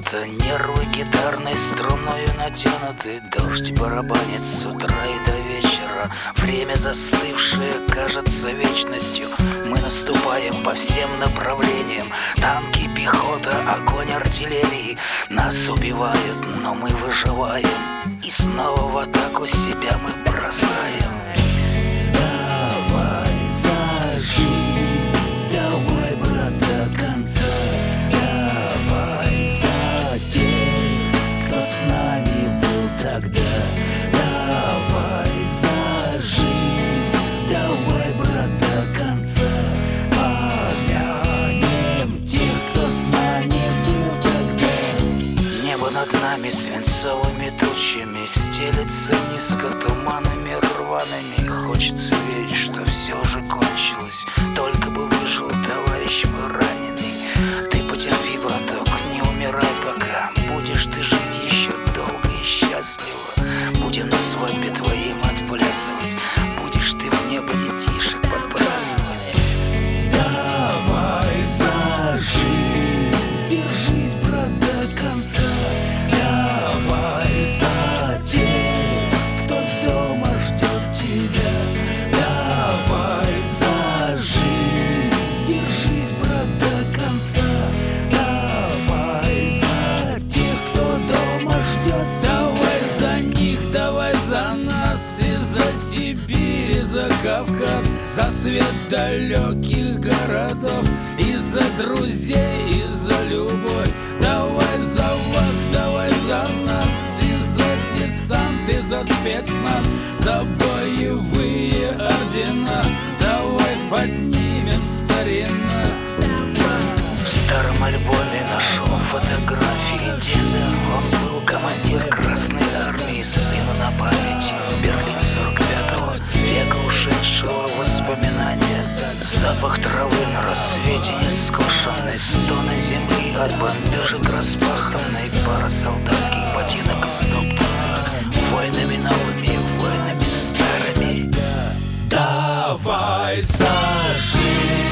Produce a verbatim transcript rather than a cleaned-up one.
лето, нервы гитарной струною натянуты, дождь барабанит с утра и до вечера. Время застывшее кажется вечностью. Мы наступаем по всем направлениям. Танки, пехота, огонь артиллерии. Нас убивают, но мы выживаем. И снова в атаку себя мы бросаем. Давай за жизнь, давай, брат, до конца. Давай за тех, кто с нами был тогда. Давай за жизнь, давай, брат, до конца. Помянем тех, кто с нами был тогда. Небо над нами свинцовыми тучами стелется низко туманами рваными. Хочется верить, что все же кончилось. Только бы выжил товарищ мой раненый. Ты потерпи, браток, не умирай пока. Будешь ты жить еще долго и счастливо. Будем на свадьбе твоим отплясывать. Будешь ты в небо детишек подбрасывать. Давай за жизнь, держись, брат, до конца. Давай за тех, кто дома ждет тебя. Давай за жизнь, держись, брат, до конца. Давай за тех, кто дома ждет тебя. Давай за них, давай за нас, и за Сибирь, и за Кавказ, за свет далеких городов, и за друзей, и за любовь. Давай за вас, давай за нас, и за десант, и за спецназ, за боевые ордена. Давай поднимем старина. В старом альбоме нашел фотографии деда. Он был командир Красной Армии, сыну на память. Берлин сорок пятого, века ушедшего воспоминания. Запах травы на рассвете нескошенной, стоны земли от бомбежек распаханной, пара солдатских ботинок истоптанных войнами новыми и войнами старыми. Давай за жизнь.